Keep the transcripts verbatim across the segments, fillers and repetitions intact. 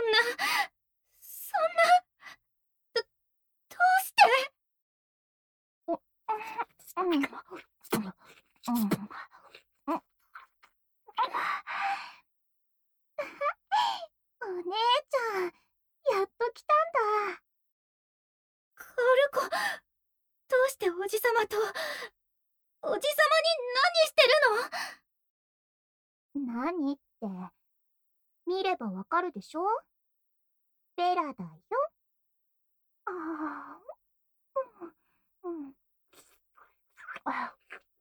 な、そんな、ど、どうして。 う、うん、うん、うん、うん。お姉ちゃん、やっと来たんだ。 カオル子、どうしておじさまと、おじさまに何してるの？何って、見ればわかるでしょ？ベラだよ。ああ、うん、うん。あ、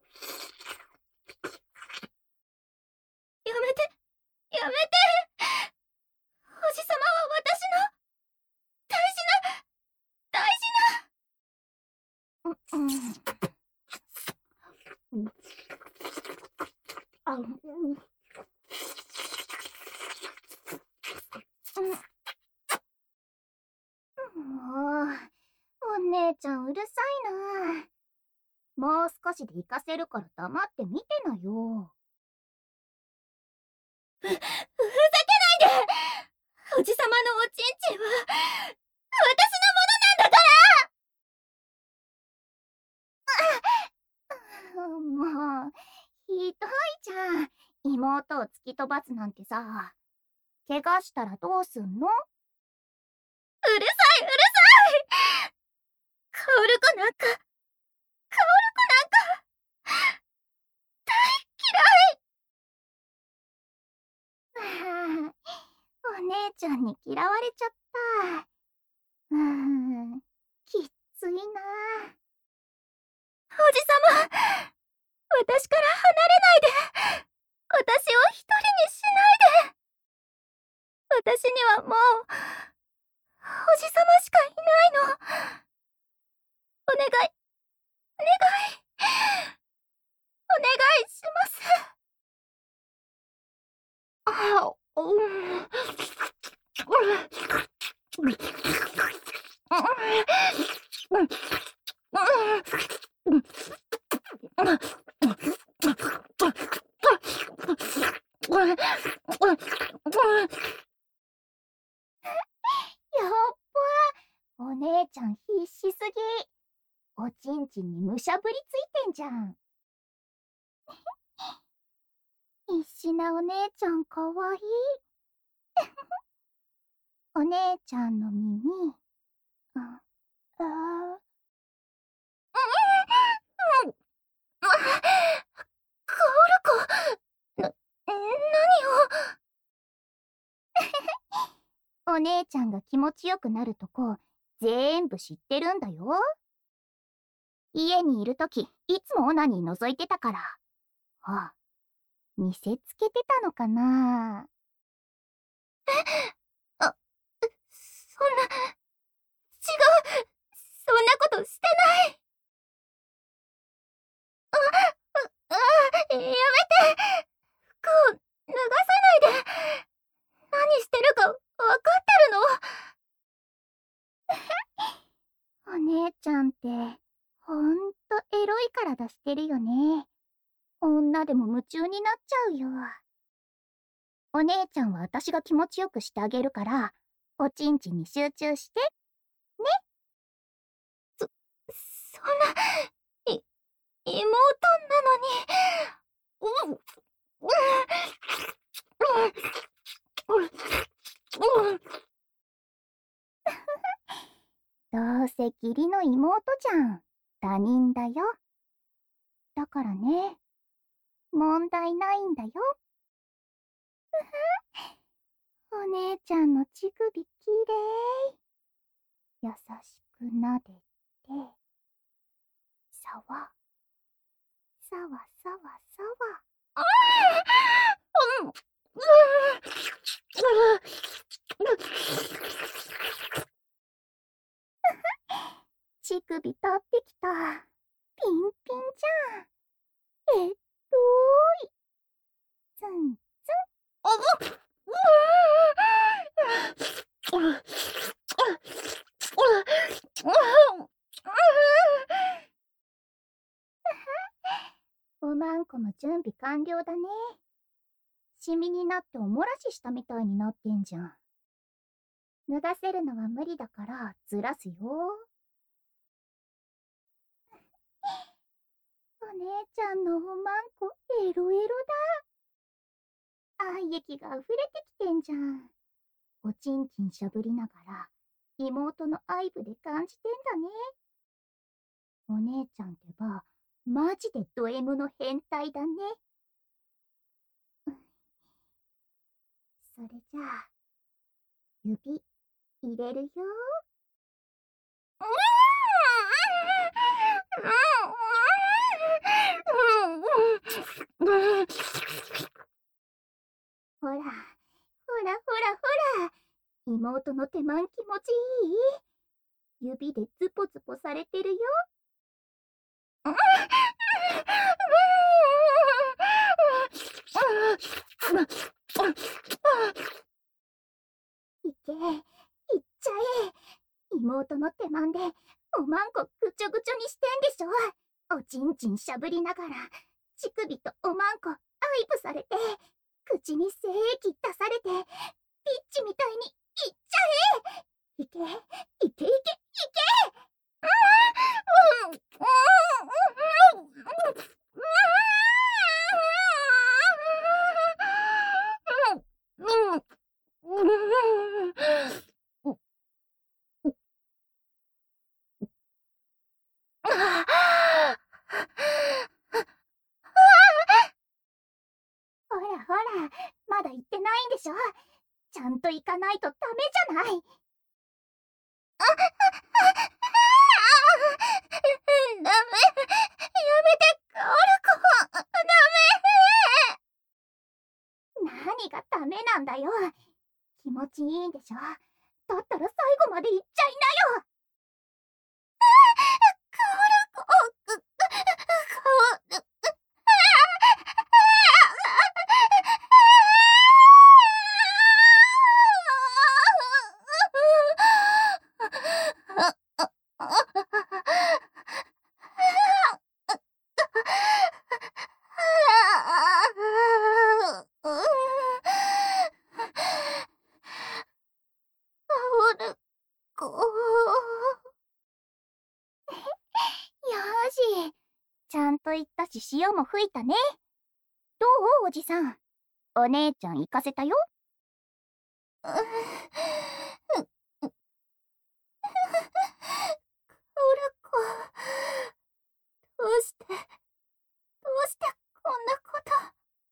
やめて、やめて。おじさまは私の大事な、大うん、うん。あ、うん、うん。もう、お姉ちゃんうるさいな。もう少しで行かせるから黙って見てなよ。 ふ、ふざけないで。おじさまのおちんちんは、私のものなんだから。 もう、ひどいじゃん。妹を突き飛ばすなんてさ。怪我したらどうすんの？ うるさい、うるさい。カオル子なんか、カオル子なんか、大ああ、お姉ちゃんに嫌われちゃった。うーん、きっついな。 おじさま、私から離れないで。私を一人にしないで。私にはもう、おじさましかいないの。お願い、お願い、お願いします。 あ、うん。やっば、お姉ちゃん必死すぎ。おちんちんにむしゃぶりついてんじゃん。必死なお姉ちゃんかわいい。お姉ちゃんの耳、あ、あー、うん、あ、カオル子、な、何を。お姉ちゃんが気持ちよくなるとこ、ぜーんぶ知ってるんだよ。家にいるとき、いつもオナニー覗いてたから。あ、見せつけてたのかな。 あ、そんな、違う、そんなことしてない。あ、あ、あ、やめて。服を脱がさないで。何してるかわかってるの。 お姉ちゃんって、ほんとエロいから出してるよね。女でも夢中になっちゃうよ。お姉ちゃんは私が気持ちよくしてあげるから、おちんちんに集中して、ね。 そ、そんな、い、妹なのに。うん、うん、うん、うん。 どうせ義理の妹じゃん。他人だよ。だからね、問題ないんだよ。お姉ちゃんの乳首きれい。優しくなでて、さわ、さわさわさわ。 ああ、うん、うん、 乳首立ってきた。ピンピンじゃん。えっとーい。ツンツあ、うん、うん、うん、 ン。おまんこも準備完了だね。シミになっておもらししたみたいになってんじゃん。 脱がせるのは無理だからずらすよ。お姉ちゃんのおまんこエロエロだ。愛液が溢れてきてんじゃん。おちんちんしゃぶりながら妹の愛撫で感じてんだね。お姉ちゃんってばマジでド M の変態だね。それじゃあ指入れるよ。ほら、ほらほらほら、妹の手間ん気持ちいい？指でズポズポされてるよ。いけ、いっちゃえ。妹の手間んでおまんこぐちょぐちょにしてんでしょ。おちんちんしゃぶりながら乳首とおまんこ愛撫されて、口に精液出されて、ピッチみたいにいっちゃえ。いけ、いけいけいけ。ほらほら、まだ行ってないんでしょ。ちゃんと行かないとダメじゃない。あ、あ、あ、ダメ、やめて、カオルコ、ダメ。何がダメなんだよ。気持ちいいんでしょ。だったら最後まで行っちゃいなよ。カオルコ、カオル、よし、ちゃんと言ったし潮も吹いたね。どうおじさん、お姉ちゃん行かせたよ。カオルコ、どうしてどうしてこんなこと。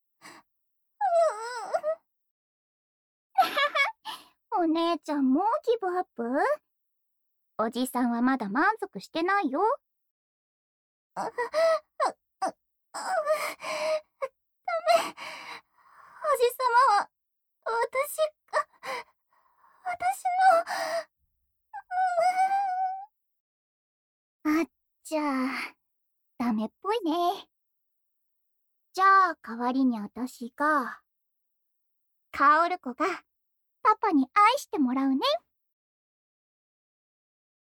お姉ちゃんもうギブアップ？おじさんはまだ満足してないよ。ダメ。おじさまは私が私のあっちゃあダメっぽいね。じゃあ代わりに私がカオルコがパパに愛してもらうね。